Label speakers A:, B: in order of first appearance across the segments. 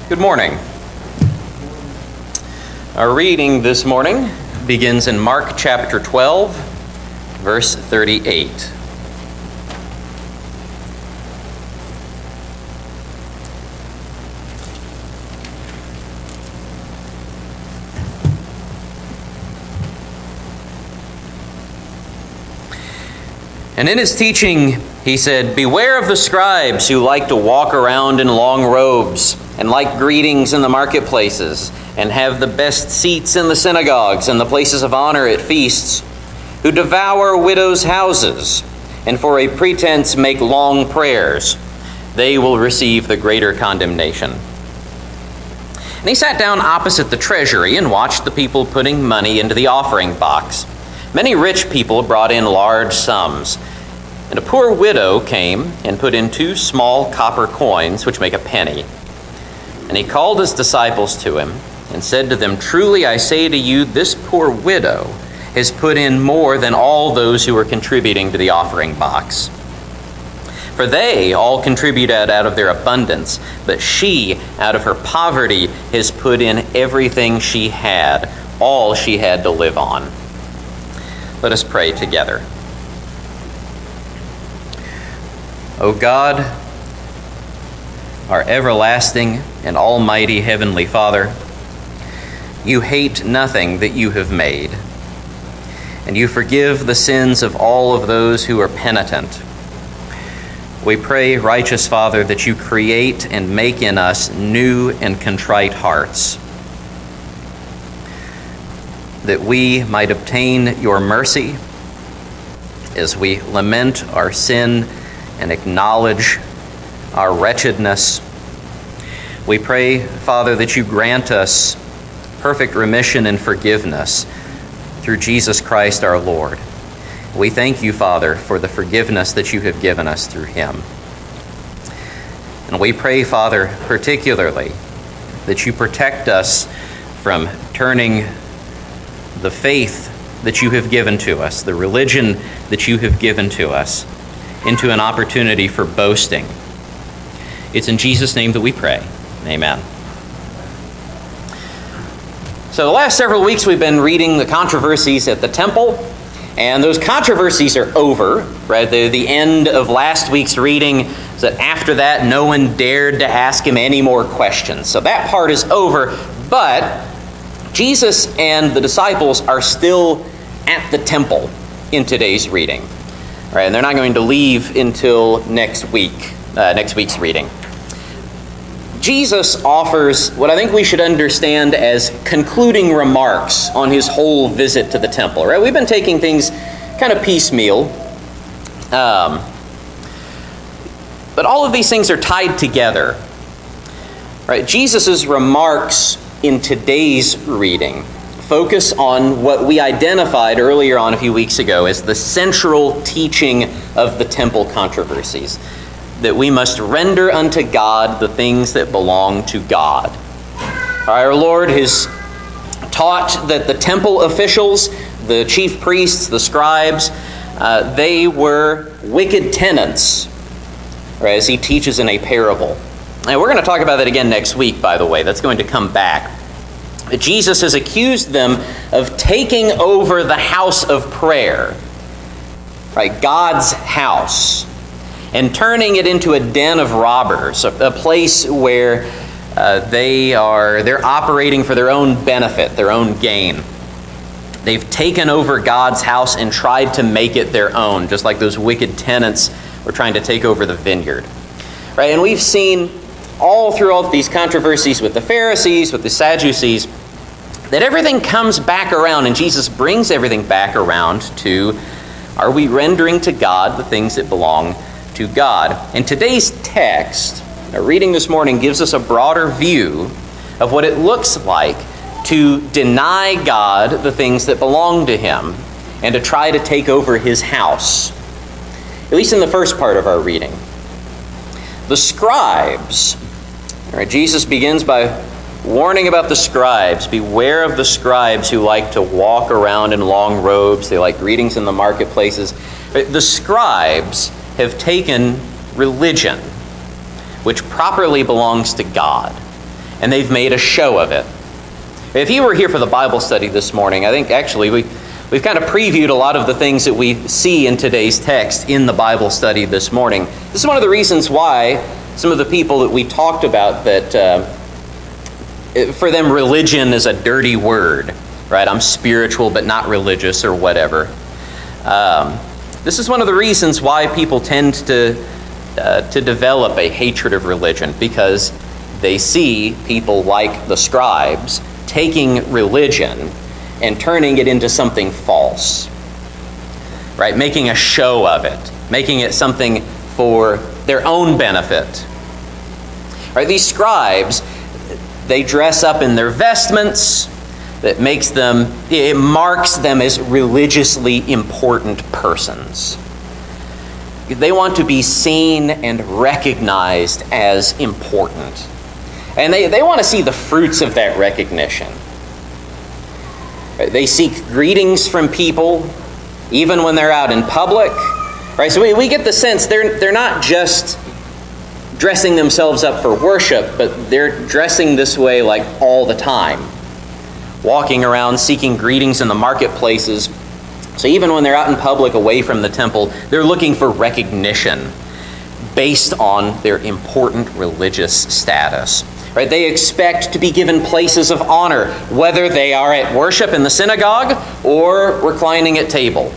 A: Good morning. Our reading this morning begins in Mark chapter 12, verse 38. And in his teaching, he said, "Beware of the scribes who like to walk around in long robes and like greetings in the marketplaces and have the best seats in the synagogues and the places of honor at feasts, who devour widows' houses and for a pretense make long prayers. They will receive the greater condemnation." And he sat down opposite the treasury and watched the people putting money into the offering box. Many rich people brought in large sums, and a poor widow came and put in 2 small copper coins, which make a penny. And he called his disciples to him and said to them, "Truly I say to you, this poor widow has put in more than all those who are contributing to the offering box. For they all contributed out of their abundance, but she, out of her poverty, has put in everything she had, all she had to live on." Let us pray together. O God, our everlasting and almighty Heavenly Father, you hate nothing that you have made, and you forgive the sins of all of those who are penitent. We pray, righteous Father, that you create and make in us new and contrite hearts, that we might obtain your mercy as we lament our sin and acknowledge our wretchedness. We pray, Father, that you grant us perfect remission and forgiveness through Jesus Christ our Lord. We thank you, Father, for the forgiveness that you have given us through him. And we pray, Father, particularly that you protect us from turning the faith that you have given to us, the religion that you have given to us, into an opportunity for boasting. It's in Jesus' name that we pray. Amen. So the last several weeks we've been reading the controversies at the temple, and those controversies are over, right? The end of last week's reading is that after that no one dared to ask him any more questions. So that part is over, but Jesus and the disciples are still at the temple in today's reading. Right, and they're not going to leave until next week's reading. Jesus offers what I think we should understand as concluding remarks on his whole visit to the temple. Right, we've been taking things kind of piecemeal, but all of these things are tied together. Right, Jesus' remarks in today's reading focus on what we identified earlier on a few weeks ago as the central teaching of the temple controversies, that we must render unto God the things that belong to God. Our Lord has taught that the temple officials, the chief priests, the scribes, they were wicked tenants, right, as he teaches in a parable. And we're going to talk about that again next week, by the way. That's going to come back. Jesus has accused them of taking over the house of prayer, right, God's house, and turning it into a den of robbers, a place where they're operating for their own benefit, their own gain. They've taken over God's house and tried to make it their own, just like those wicked tenants were trying to take over the vineyard. Right? And we've seen all throughout these controversies with the Pharisees, with the Sadducees, that everything comes back around, and Jesus brings everything back around to, are we rendering to God the things that belong to God? And today's text, our reading this morning, gives us a broader view of what it looks like to deny God the things that belong to him and to try to take over his house, at least in the first part of our reading. The scribes, all right, Jesus begins by warning about the scribes. Beware of the scribes who like to walk around in long robes. They like greetings in the marketplaces. The scribes have taken religion, which properly belongs to God, and they've made a show of it. If you were here for the Bible study this morning, I think actually we've kind of previewed a lot of the things that we see in today's text in the Bible study this morning. This is one of the reasons why some of the people that we talked about that for them religion is a dirty word, right? I'm spiritual but not religious or whatever. This is one of the reasons why people tend to develop a hatred of religion, because they see people like the scribes taking religion and turning it into something false, right? Making a show of it, making it something for their own benefit. Right? These scribes, they dress up in their vestments that it marks them as religiously important persons. They want to be seen and recognized as important. And they want to see the fruits of that recognition. They seek greetings from people, even when they're out in public. Right? So we get the sense they're not just dressing themselves up for worship, but they're dressing this way like all the time. Walking around seeking greetings in the marketplaces. So even when they're out in public away from the temple, they're looking for recognition based on their important religious status. Right? They expect to be given places of honor, whether they are at worship in the synagogue or reclining at table.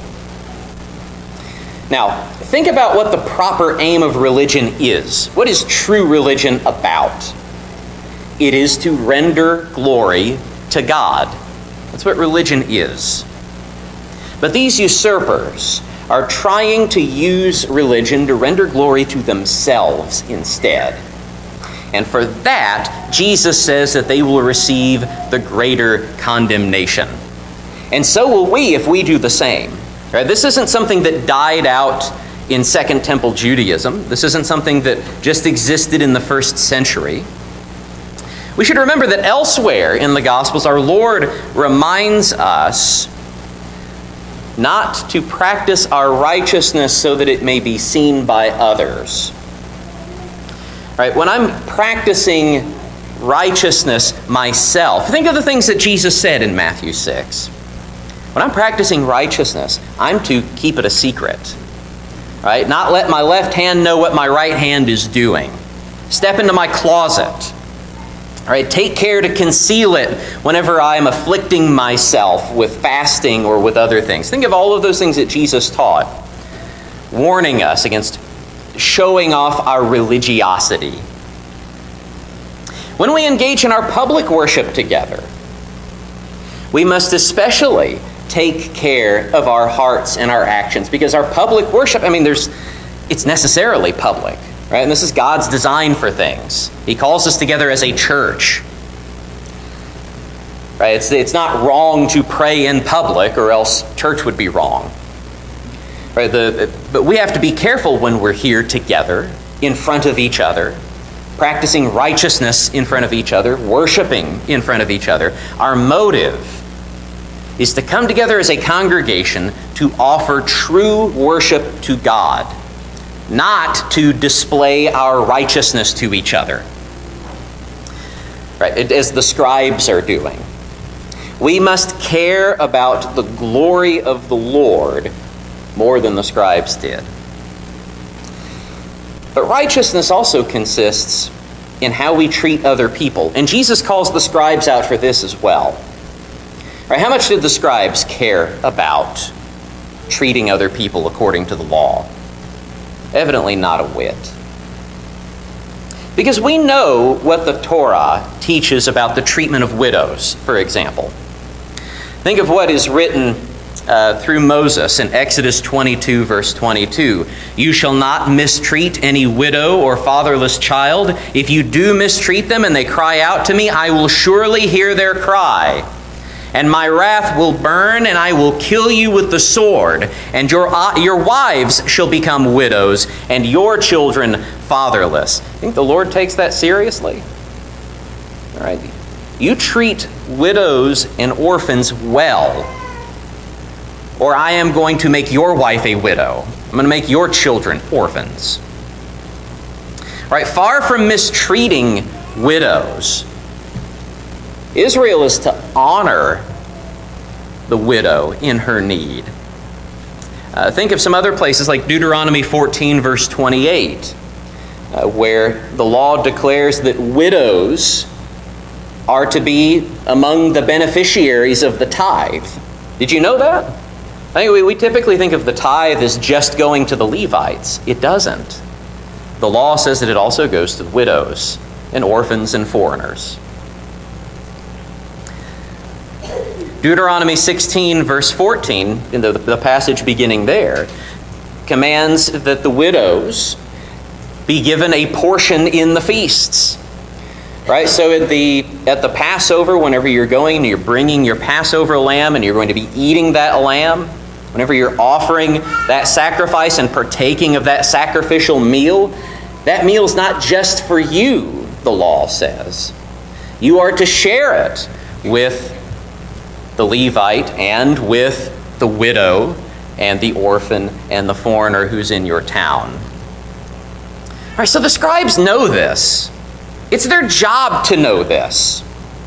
A: Now, think about what the proper aim of religion is. What is true religion about? It is to render glory to God. That's what religion is. But these usurpers are trying to use religion to render glory to themselves instead. And for that, Jesus says that they will receive the greater condemnation. And so will we if we do the same. Right? This isn't something that died out in Second Temple Judaism. This isn't something that just existed in the first century. We should remember that elsewhere in the Gospels, our Lord reminds us not to practice our righteousness so that it may be seen by others. Right? When I'm practicing righteousness myself, think of the things that Jesus said in Matthew 6. When I'm practicing righteousness, I'm to keep it a secret. Right? Not let my left hand know what my right hand is doing. Step into my closet. Right? Take care to conceal it whenever I am afflicting myself with fasting or with other things. Think of all of those things that Jesus taught, warning us against showing off our religiosity. When we engage in our public worship together, we must especially take care of our hearts and our actions, because our public worship, it's necessarily public, right? And this is God's design for things. He calls us together as a church. Right? It's not wrong to pray in public, or else church would be wrong. Right? But we have to be careful when we're here together, in front of each other, practicing righteousness in front of each other, worshiping in front of each other. Our motive is to come together as a congregation to offer true worship to God, not to display our righteousness to each other, right? As the scribes are doing. We must care about the glory of the Lord more than the scribes did. But righteousness also consists in how we treat other people. And Jesus calls the scribes out for this as well. Right, how much did the scribes care about treating other people according to the law? Evidently not a whit. Because we know what the Torah teaches about the treatment of widows, for example. Think of what is written through Moses in Exodus 22, verse 22. You shall not mistreat any widow or fatherless child. If you do mistreat them and they cry out to me, I will surely hear their cry. And my wrath will burn, and I will kill you with the sword. And your wives shall become widows, and your children fatherless. I think the Lord takes that seriously. All right. You treat widows and orphans well, or I am going to make your wife a widow. I'm going to make your children orphans. Right? Far from mistreating widows, Israel is to honor the widow in her need. Think of some other places like Deuteronomy 14, verse 28, where the law declares that widows are to be among the beneficiaries of the tithe. Did you know that? I think we typically think of the tithe as just going to the Levites. It doesn't. The law says that it also goes to widows and orphans and foreigners. Deuteronomy 16, verse 14, in the passage beginning there, commands that the widows be given a portion in the feasts. Right? So at the Passover, whenever you're going and you're bringing your Passover lamb and you're going to be eating that lamb, whenever you're offering that sacrifice and partaking of that sacrificial meal, that meal's not just for you, the law says. You are to share it with the Levite and with the widow and the orphan and the foreigner who's in your town. All right, so the scribes know this. It's their job to know this.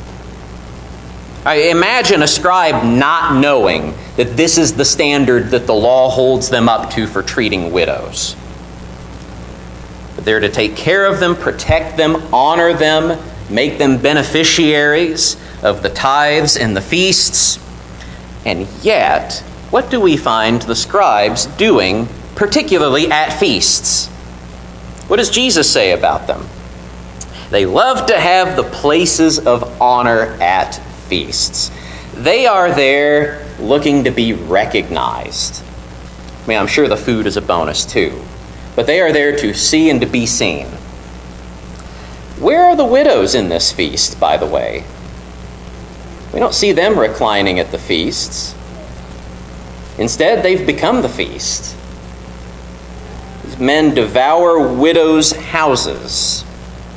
A: I imagine a scribe not knowing that this is the standard that the law holds them up to for treating widows. But they're to take care of them, protect them, honor them, make them beneficiaries of the tithes and the feasts. And yet, what do we find the scribes doing, particularly at feasts? What does Jesus say about them? They love to have the places of honor at feasts. They are there looking to be recognized. I mean, I'm sure the food is a bonus too, but they are there to see and to be seen. Where are the widows in this feast, by the way? We don't see them reclining at the feasts. Instead, they've become the feast. These men devour widows' houses.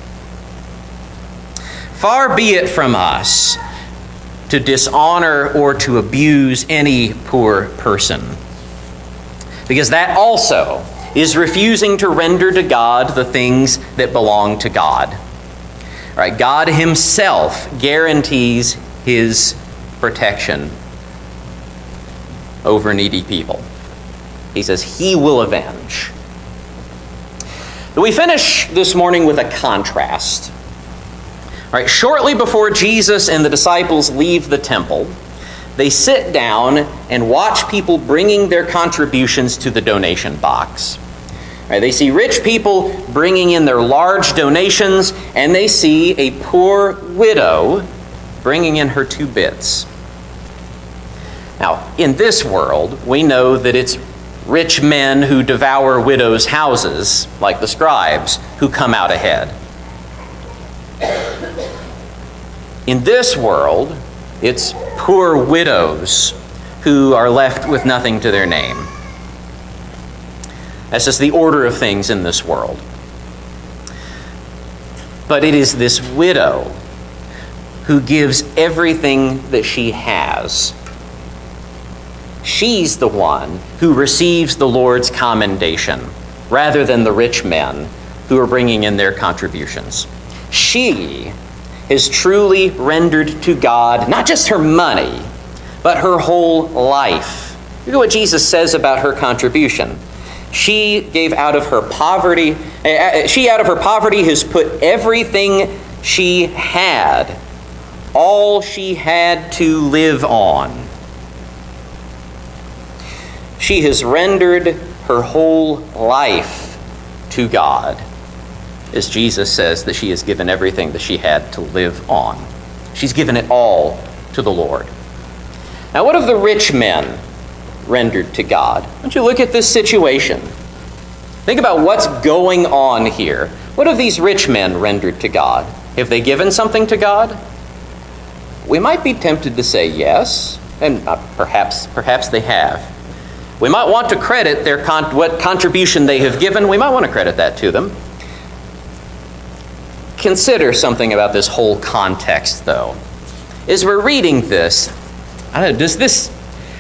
A: Far be it from us to dishonor or to abuse any poor person, because that also is refusing to render to God the things that belong to God. Right? God himself guarantees his protection over needy people. He says he will avenge. But we finish this morning with a contrast. All right, shortly before Jesus and the disciples leave the temple, they sit down and watch people bringing their contributions to the donation box. All right, they see rich people bringing in their large donations, and they see a poor widow bringing in her 2 bits. Now, in this world, we know that it's rich men who devour widows' houses, like the scribes, who come out ahead. In this world, it's poor widows who are left with nothing to their name. That's just the order of things in this world. But it is this widow who gives everything that she has. She's the one who receives the Lord's commendation, rather than the rich men who are bringing in their contributions. She is truly rendered to God, not just her money, but her whole life. Look at what Jesus says about her contribution. She gave out of her poverty. She out of her poverty has put everything she had, all she had to live on. She has rendered her whole life to God, as Jesus says that she has given everything that she had to live on. She's given it all to the Lord. Now, what have the rich men rendered to God? Why don't you look at this situation? Think about what's going on here. What have these rich men rendered to God? Have they given something to God? We might be tempted to say yes, and perhaps they have. We might want to credit what contribution they have given. We might want to credit that to them. Consider something about this whole context, though. As we're reading this, I don't know, does this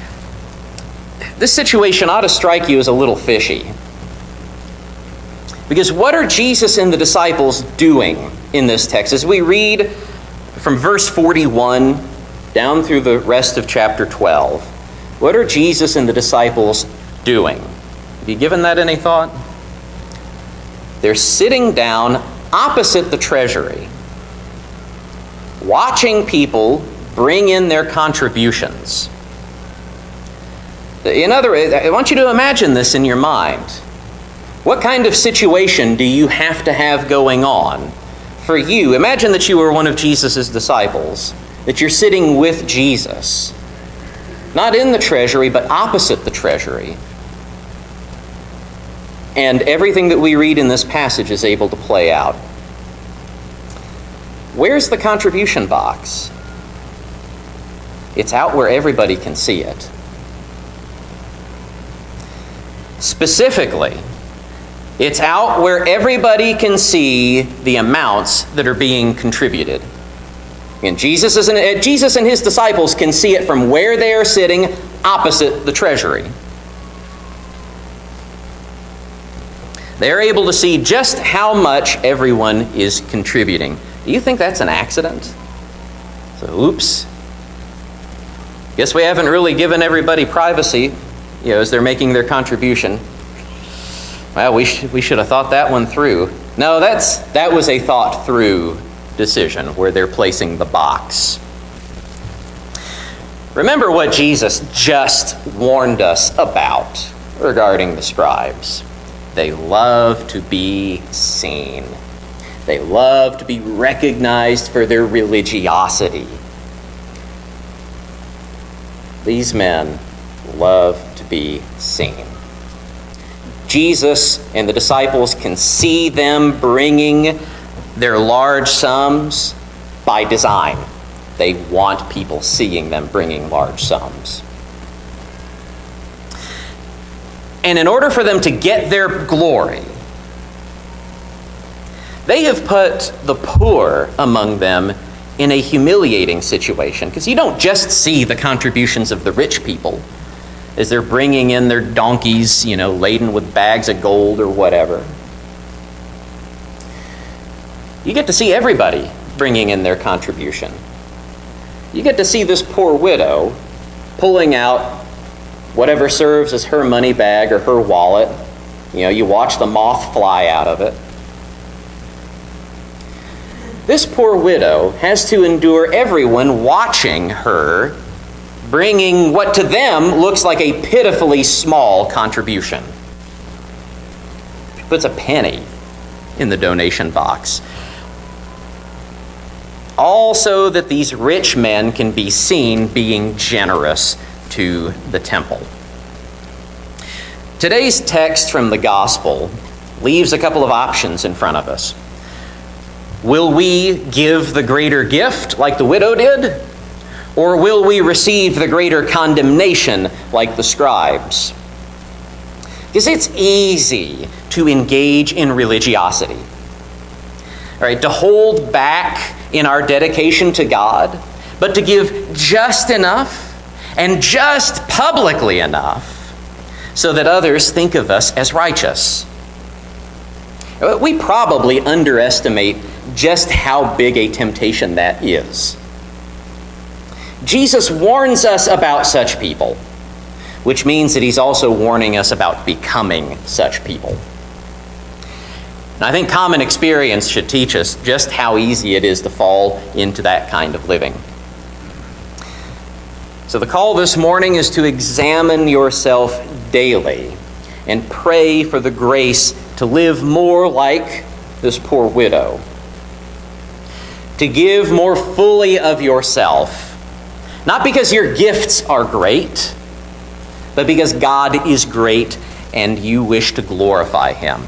A: situation ought to strike you as a little fishy? Because what are Jesus and the disciples doing in this text? As we read From verse 41 down through the rest of chapter 12, what are Jesus and the disciples doing? Have you given that any thought? They're sitting down opposite the treasury, watching people bring in their contributions. In other words, I want you to imagine this in your mind. What kind of situation do you have to have going on for you? Imagine that you were one of Jesus' disciples, that you're sitting with Jesus, not in the treasury, but opposite the treasury. And everything that we read in this passage is able to play out. Where's the contribution box? It's out where everybody can see it. Specifically, it's out where everybody can see the amounts that are being contributed. And Jesus and his disciples can see it from where they are sitting opposite the treasury. They're able to see just how much everyone is contributing. Do you think that's an accident? So, oops. Guess we haven't really given everybody privacy, as they're making their contribution. Well, we should have thought that one through. No, that was a thought through decision where they're placing the box. Remember what Jesus just warned us about regarding the scribes. They love to be seen. They love to be recognized for their religiosity. These men love to be seen. Jesus and the disciples can see them bringing their large sums by design. They want people seeing them bringing large sums. And in order for them to get their glory, they have put the poor among them in a humiliating situation. Because you don't just see the contributions of the rich people as they're bringing in their donkeys, laden with bags of gold or whatever. You get to see everybody bringing in their contribution. You get to see this poor widow pulling out whatever serves as her money bag or her wallet. You watch the moth fly out of it. This poor widow has to endure everyone watching her bringing what to them looks like a pitifully small contribution. She puts a penny in the donation box. All so that these rich men can be seen being generous to the temple. Today's text from the gospel leaves a couple of options in front of us. Will we give the greater gift like the widow did? Or will we receive the greater condemnation like the scribes? Because it's easy to engage in religiosity. All right, to hold back in our dedication to God, but to give just enough and just publicly enough so that others think of us as righteous. We probably underestimate just how big a temptation that is. Jesus warns us about such people, which means that he's also warning us about becoming such people. And I think common experience should teach us just how easy it is to fall into that kind of living. So the call this morning is to examine yourself daily and pray for the grace to live more like this poor widow. To give more fully of yourself, not because your gifts are great, but because God is great and you wish to glorify him.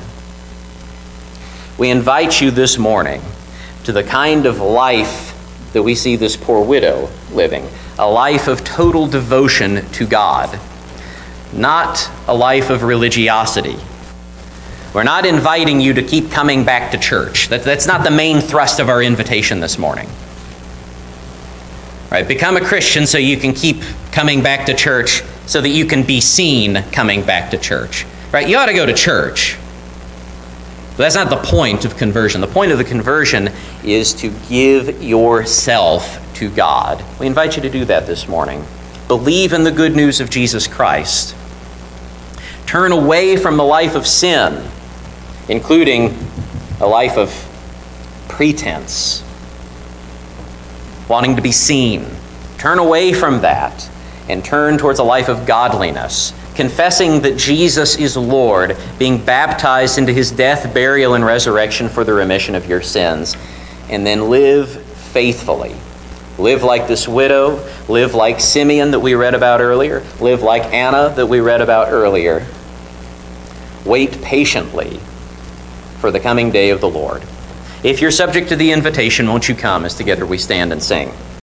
A: We invite you this morning to the kind of life that we see this poor widow living, a life of total devotion to God, not a life of religiosity. We're not inviting you to keep coming back to church. That's not the main thrust of our invitation this morning. Right? Become a Christian so you can keep coming back to church, so that you can be seen coming back to church. Right? You ought to go to church. But that's not the point of conversion. The point of the conversion is to give yourself to God. We invite you to do that this morning. Believe in the good news of Jesus Christ. Turn away from the life of sin, including a life of pretense, wanting to be seen. Turn away from that and turn towards a life of godliness, confessing that Jesus is Lord, being baptized into his death, burial, and resurrection for the remission of your sins, and then live faithfully. Live like this widow, live like Simeon that we read about earlier, live like Anna that we read about earlier. Wait patiently for the coming day of the Lord. If you're subject to the invitation, won't you come as together we stand and sing?